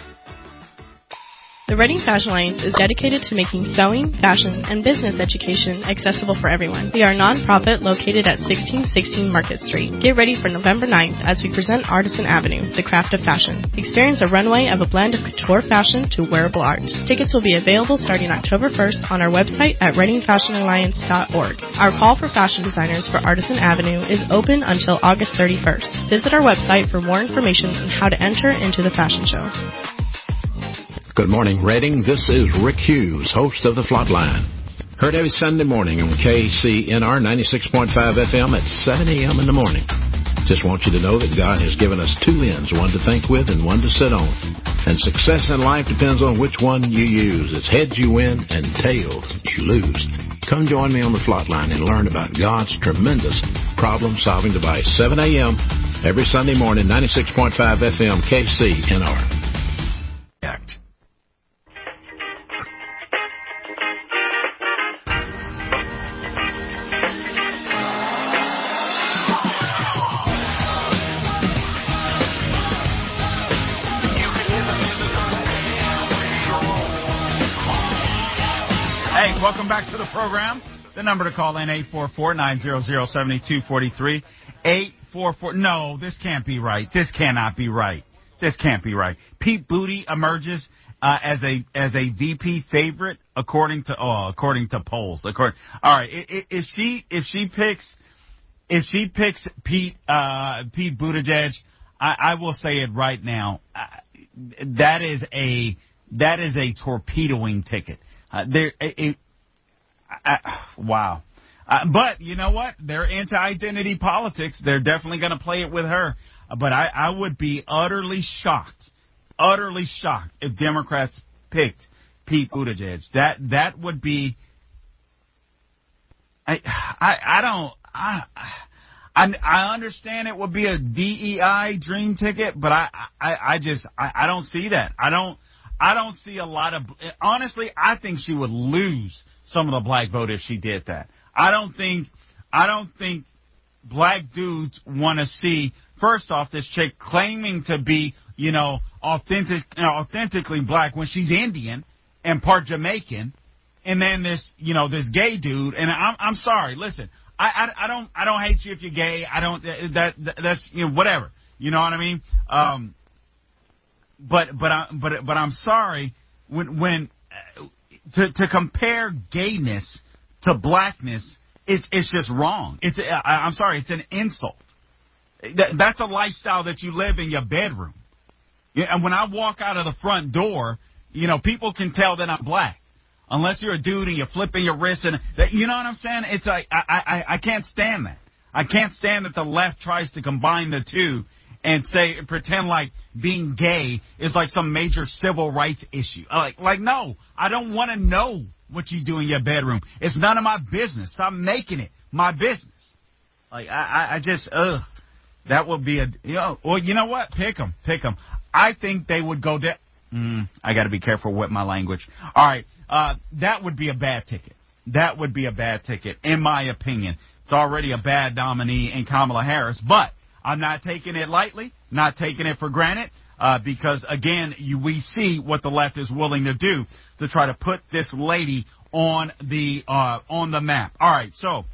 The Reading Fashion Alliance is dedicated to making sewing, fashion, and business education accessible for everyone. We are a non-profit located at sixteen sixteen Market Street. Get ready for November ninth as we present Artisan Avenue, the craft of fashion. Experience a runway of a blend of couture fashion to wearable art. Tickets will be available starting October first on our website at reading fashion alliance dot org. Our call for fashion designers for Artisan Avenue is open until August thirty-first. Visit our website for more information on how to enter into the fashion show. Good morning, Reading. This is Rick Hughes, host of The Flatline. Heard every Sunday morning on K C N R ninety-six point five F M at seven a.m. in the morning. Just want you to know that God has given us two ends, one to think with and one to sit on. And success in life depends on which one you use. It's heads you win and tails you lose. Come join me on The Flatline and learn about God's tremendous problem-solving device. seven a.m. every Sunday morning, ninety-six point five F M, K C N R. Act. Hey, welcome back to the program. The number to call in, eight four four, nine hundred, seven two four three. eight four four, no, this can't be right. This cannot be right. This can't be right. Pete Buttigieg emerges uh, as a as a V P favorite according to oh, according to polls. According, all right, if she if she picks if she picks Pete uh, Pete Buttigieg, I, I will say it right now. Uh, that is a that is a torpedoing ticket. Uh, there, it, it, I, wow. Uh, but you know what? They're into identity politics. They're definitely going to play it with her. Uh, but I, I would be utterly shocked, utterly shocked if Democrats picked Pete Buttigieg. That that would be. I I, I don't. I, I I understand it would be a D E I dream ticket, but I I, I just I, I don't see that. I don't. I don't see a lot of. Honestly, I think she would lose some of the black vote if she did that. I don't think. I don't think black dudes want to see. First off, this chick claiming to be, you know, authentic, you know, authentically black when she's Indian and part Jamaican, and then this, you know, this gay dude. And I'm, I'm sorry. Listen, I, I, I don't, I don't hate you if you're gay. I don't. That, that that's, you know, whatever. You know what I mean? Um, but, but, I, but, but I'm sorry when, when uh, to, to compare gayness to blackness, it's, it's just wrong. It's, I, I'm sorry, it's an insult. That, that's a lifestyle that you live in your bedroom. Yeah, and when I walk out of the front door, you know, people can tell that I'm black. Unless you're a dude and you're flipping your wrist and that, you know what I'm saying? It's like, I, I, I can't stand that. I can't stand that the left tries to combine the two and say, pretend like being gay is like some major civil rights issue. Like, like, no, I don't want to know what you do in your bedroom. It's none of my business. Stop making it my business. Like, I, I, I just, ugh. That would be a, you know, well, you know what? Pick them. Pick them. I think they would go down. Mm, I got to be careful with my language. All right. Uh, that would be a bad ticket. That would be a bad ticket, in my opinion. It's already a bad nominee in Kamala Harris, but I'm not taking it lightly, not taking it for granted, uh, because, again, you, we see what the left is willing to do to try to put this lady on the, uh, on the map. All right. So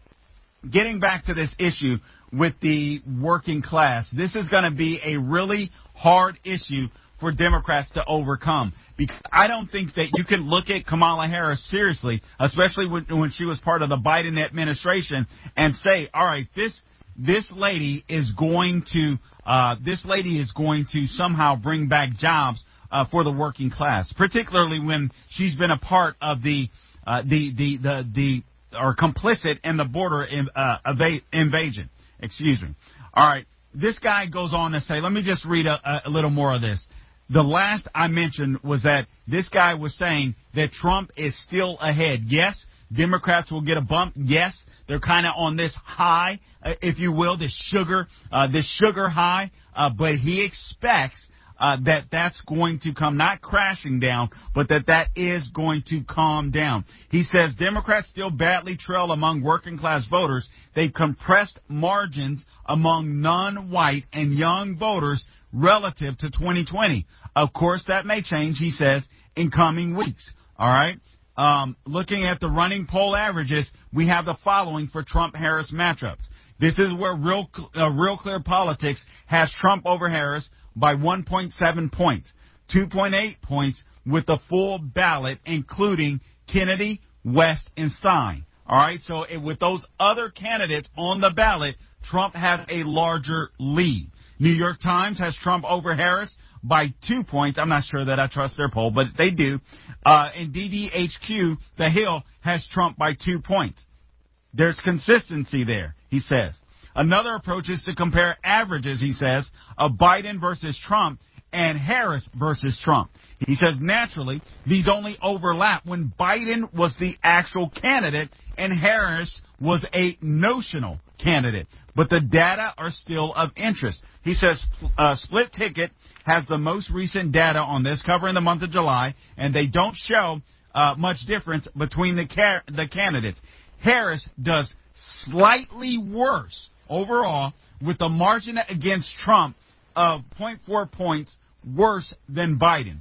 getting back to this issue with the working class, this is going to be a really hard issue for Democrats to overcome, because I don't think that you can look at Kamala Harris seriously, especially when, when she was part of the Biden administration, and say, all right, this this lady is going to uh, this lady is going to somehow bring back jobs uh, for the working class, particularly when she's been a part of the uh, the, the the the or complicit in the border in, uh, eva- invasion. Excuse me. All right. This guy goes on to say, let me just read a, a little more of this. The last I mentioned was that this guy was saying that Trump is still ahead. Yes, Democrats will get a bump. Yes, they're kind of on this high, uh, if you will, this sugar, uh, this sugar high. Uh, but he expects uh, that that's going to come not crashing down, but that that is going to calm down. He says Democrats still badly trail among working class voters. They've compressed margins among non-white and young voters relative to twenty twenty. Of course, that may change, he says, in coming weeks. All right. Um, looking at the running poll averages, we have the following for Trump-Harris matchups. This is where real, uh, real clear politics has Trump over Harris by one point seven points, two point eight points with the full ballot, including Kennedy, West, and Stein. All right, so it, with those other candidates on the ballot, Trump has a larger lead. New York Times has Trump over Harris by two points. I'm not sure that I trust their poll, but they do. Uh, and D D H Q, The Hill, has Trump by two points. There's consistency there, he says. Another approach is to compare averages, he says, of Biden versus Trump and Harris versus Trump. He says, naturally, these only overlap when Biden was the actual candidate and Harris was a notional candidate. But the data are still of interest. He says, uh, Split Ticket has the most recent data on this, covering the month of July, and they don't show uh, much difference between the, car- the candidates. Harris does slightly worse overall, with a margin against Trump of zero point four points worse than Biden.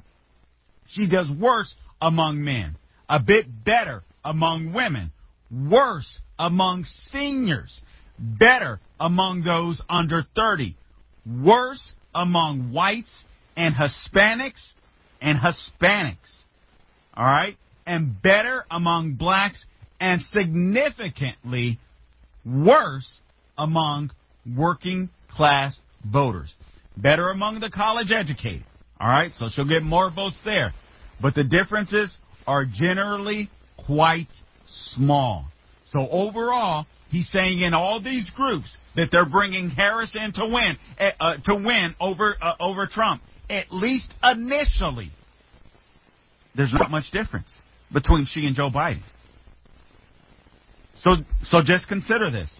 She does worse among men, a bit better among women, worse among seniors, better among those under thirty, worse among whites and Hispanics and Hispanics, all right, and better among blacks, and significantly worse among working class voters. Better among the college educated. All right, so she'll get more votes there. But the differences are generally quite small. So overall, he's saying in all these groups that they're bringing Harris in to win, uh, to win over uh, over Trump. At least initially, there's not much difference between she and Joe Biden. So, so just consider this.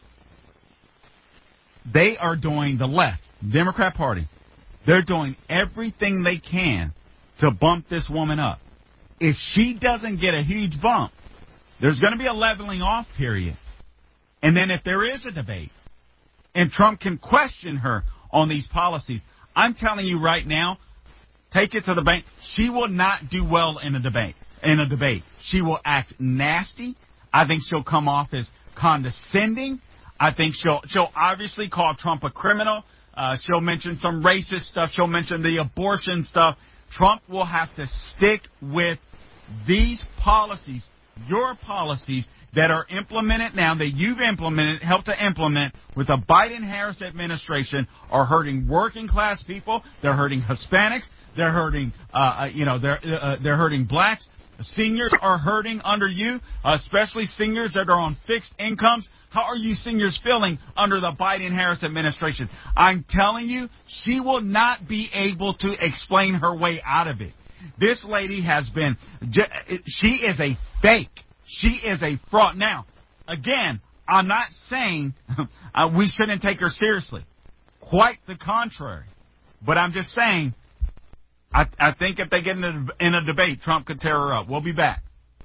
They are doing, the left, Democrat Party, they're doing everything they can to bump this woman up. If she doesn't get a huge bump, there's going to be a leveling off period. And then if there is a debate, and Trump can question her on these policies, I'm telling you right now, take it to the bank, she will not do well in a debate. In a debate, she will act nasty. I think she'll come off as condescending. I think she'll she'll obviously call Trump a criminal. Uh, she'll mention some racist stuff. She'll mention the abortion stuff. Trump will have to stick with these policies, your policies that are implemented now, that you've implemented, helped to implement with the Biden-Harris administration, are hurting working class people. They're hurting Hispanics. They're hurting, uh, you know, they're uh, they're hurting blacks. Seniors are hurting under you, especially seniors that are on fixed incomes. How are you seniors feeling under the Biden-Harris administration? I'm telling you, she will not be able to explain her way out of it. This lady has been, she is a fake. She is a fraud. Now, again, I'm not saying we shouldn't take her seriously. Quite the contrary. But I'm just saying, I, I think if they get in a, in a debate, Trump could tear her up. We'll be back.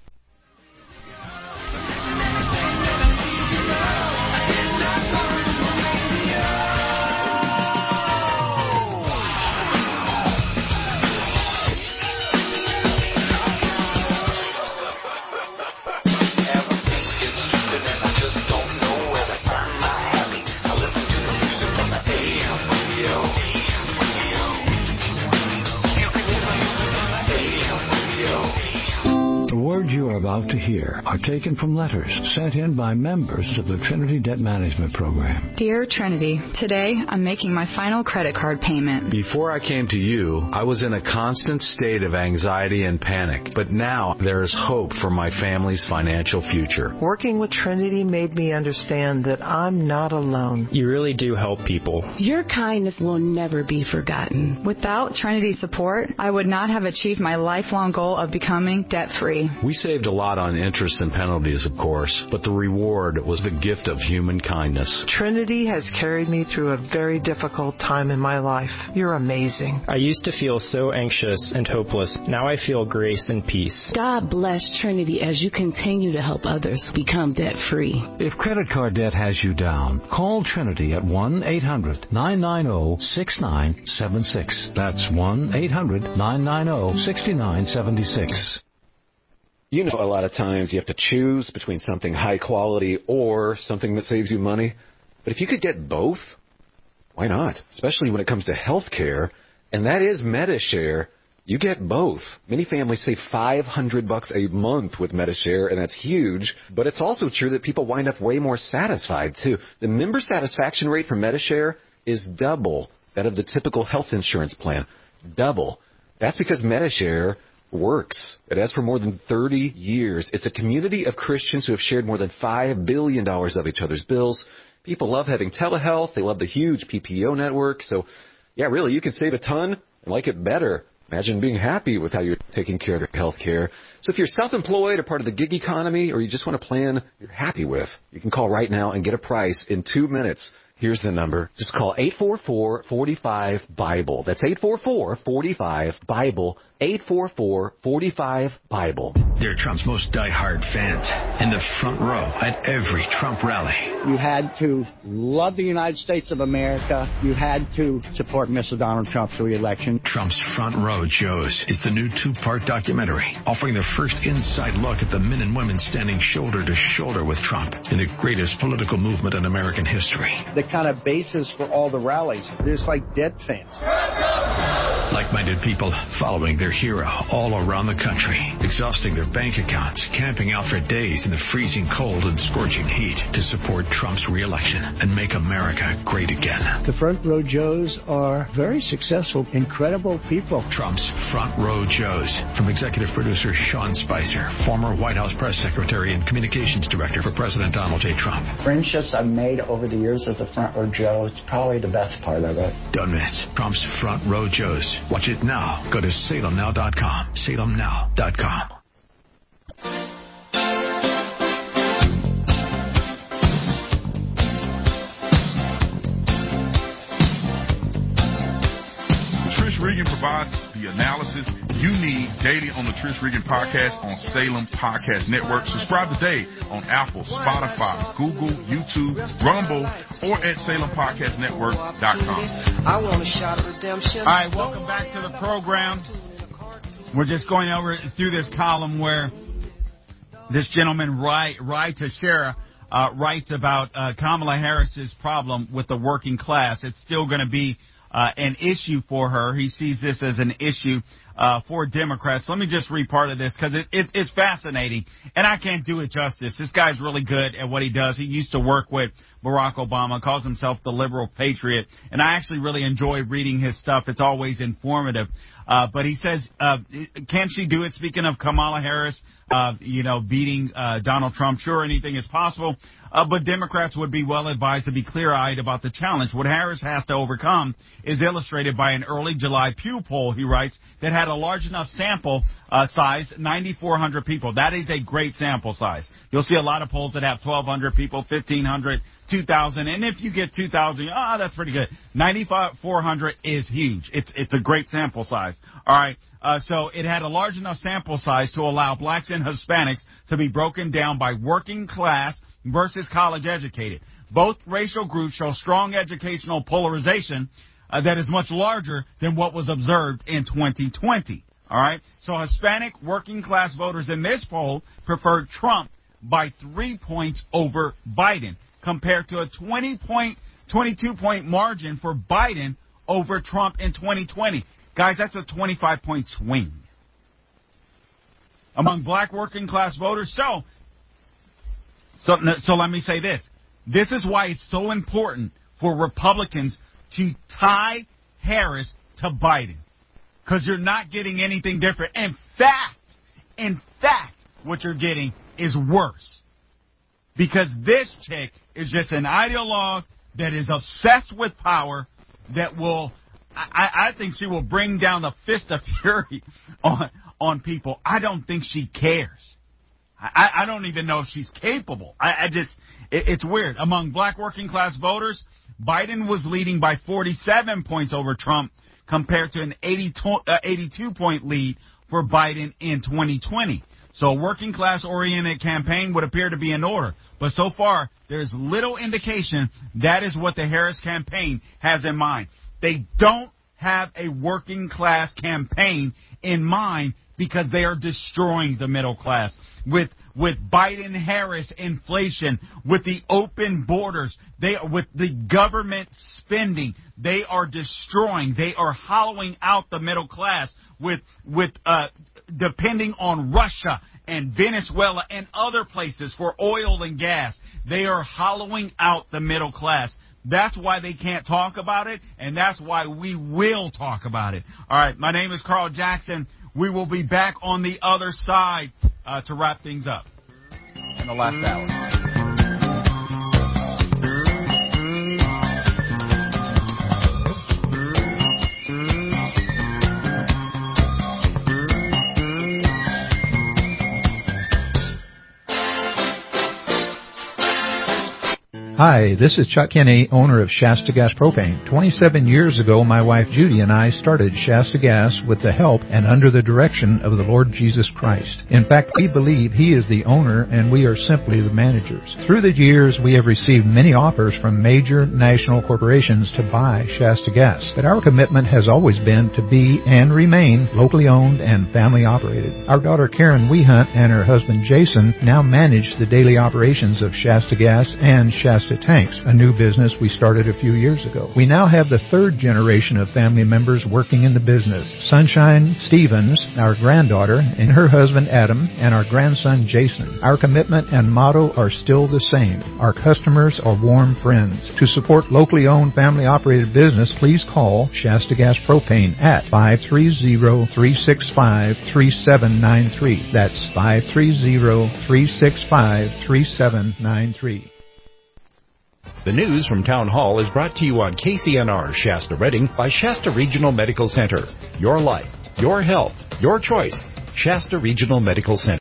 You are about to hear are taken from letters sent in by members of the Trinity Debt Management Program. Dear Trinity, today I'm making my final credit card payment. Before I came to you, I was in a constant state of anxiety and panic, but now there is hope for my family's financial future. Working with Trinity made me understand that I'm not alone. You really do help people. Your kindness will never be forgotten. Without Trinity's support, I would not have achieved my lifelong goal of becoming debt-free. We saved a lot on interest and penalties, of course, but the reward was the gift of human kindness. Trinity has carried me through a very difficult time in my life. You're amazing. I used to feel so anxious and hopeless. Now I feel grace and peace. God bless Trinity as you continue to help others become debt-free. If credit card debt has you down, call Trinity at one eight hundred nine nine zero six nine seven six. That's one eight hundred nine nine zero six nine seven six. You know, a lot of times you have to choose between something high quality or something that saves you money. But if you could get both, why not? Especially when it comes to health care, and that is MediShare. You get both. Many families save five hundred bucks a month with MediShare, and that's huge. But it's also true that people wind up way more satisfied, too. The member satisfaction rate for MediShare is double that of the typical health insurance plan. Double. That's because MediShare works. It has for more than thirty years. It's a community of Christians who have shared more than five billion dollars of each other's bills. People love having telehealth. They love the huge P P O network. So, yeah, really, you can save a ton and like it better. Imagine being happy with how you're taking care of your health care. So if you're self-employed or part of the gig economy, or you just want a plan you're happy with, you can call right now and get a price in two minutes. Here's the number. Just call eight four four, four five, BIBLE. That's eight four four, four five, BIBLE. eight four four, four five, BIBLE. They're Trump's most diehard fans in the front row at every Trump rally. You had to love the United States of America. You had to support Mister Donald Trump's re-election. Trump's Front Row Shows is the new two-part documentary offering the first inside look at the men and women standing shoulder to shoulder with Trump in the greatest political movement in American history. The kind of basis for all the rallies, there's like dead fans. Like-minded people following their hero all around the country, exhausting their bank accounts, camping out for days in the freezing cold and scorching heat to support Trump's re-election and make America great again. The Front Row Joes are very successful, incredible people. Trump's Front Row Joes, from executive producer Sean Spicer, former White House press secretary and communications director for President Donald J. Trump. Friendships I've made over the years with the Front Row Joe, it's probably the best part of it. Don't miss Trump's Front Row Joes. Watch it now. Go to Salem Now dot com. Salem Now dot com. Trish Regan provides the analysis you need daily on the Trish Regan Podcast on Salem Podcast Network. Subscribe today on Apple, Spotify, Google, YouTube, Rumble, or at Salem Podcast Network dot com. I want a shot of redemption. All right, welcome back to the program. We're just going over through this column where this gentleman, Rai, Rai Teixeira, uh, writes about uh, Kamala Harris's problem with the working class. It's still going to be Uh, an issue for her. He sees this as an issue uh, for Democrats. Let me just read part of this because it, it, it's fascinating, and I can't do it justice. This guy's really good at what he does. He used to work with Barack Obama, calls himself the liberal patriot, and I actually really enjoy reading his stuff. It's always informative. Uh, but he says, uh, can she do it? Speaking of Kamala Harris, uh, you know, beating uh, Donald Trump, sure, anything is possible. Uh, but Democrats would be well advised to be clear-eyed about the challenge. What Harris has to overcome is illustrated by an early July Pew poll, he writes, that had a large enough sample uh, size, nine thousand four hundred people. That is a great sample size. You'll see a lot of polls that have twelve hundred people, fifteen hundred, two thousand, and if you get two thousand, ah, oh, that's pretty good. nine thousand four hundred is huge. It's it's a great sample size. All right, uh, so it had a large enough sample size to allow blacks and Hispanics to be broken down by working class versus college educated. Both racial groups show strong educational polarization uh, that is much larger than what was observed in twenty twenty. All right, so Hispanic working class voters in this poll preferred Trump by three points over Biden, compared to a twenty point, twenty-two point margin for Biden over Trump in twenty twenty. Guys, that's a twenty-five point swing among black working class voters. So, so, so let me say this. This is why it's so important for Republicans to tie Harris to Biden, because you're not getting anything different. In fact, in fact, what you're getting is worse, because this chick is just an ideologue that is obsessed with power that will, I, I think she will bring down the fist of fury on on people. I don't think she cares. I, I don't even know if she's capable. I, I just, it, it's weird. Among black working class voters, Biden was leading by forty-seven points over Trump compared to an eighty-two point lead for Biden in twenty twenty. So a working class oriented campaign would appear to be in order. But so far, there's little indication that is what the Harris campaign has in mind. They don't have a working class campaign in mind because they are destroying the middle class. With with Biden-Harris inflation, with the open borders, they with the government spending, they are destroying, they are hollowing out the middle class with with uh depending on Russia and Venezuela and other places for oil and gas. They are hollowing out the middle class. That's why they can't talk about it, and that's why we will talk about it. All right, my name is Carl Jackson. We will be back on the other side uh, to wrap things up in the last hour. Hi, this is Chuck Kinney, owner of Shasta Gas Propane. twenty-seven years ago, my wife Judy and I started Shasta Gas with the help and under the direction of the Lord Jesus Christ. In fact, we believe He is the owner and we are simply the managers. Through the years, we have received many offers from major national corporations to buy Shasta Gas, but our commitment has always been to be and remain locally owned and family operated. Our daughter Karen Wehunt and her husband Jason now manage the daily operations of Shasta Gas and Shasta Shasta Tanks, a new business we started a few years ago. We now have the third generation of family members working in the business. Sunshine Stevens, our granddaughter, and her husband Adam, and our grandson Jason. Our commitment and motto are still the same. Our customers are warm friends. To support locally owned family-operated business, please call Shasta Gas Propane at five three zero, three six five, three seven nine three. That's five three zero, three six five, three seven nine three. The news from Town Hall is brought to you on K C N R Shasta Redding by Shasta Regional Medical Center. Your life, your health, your choice. Shasta Regional Medical Center.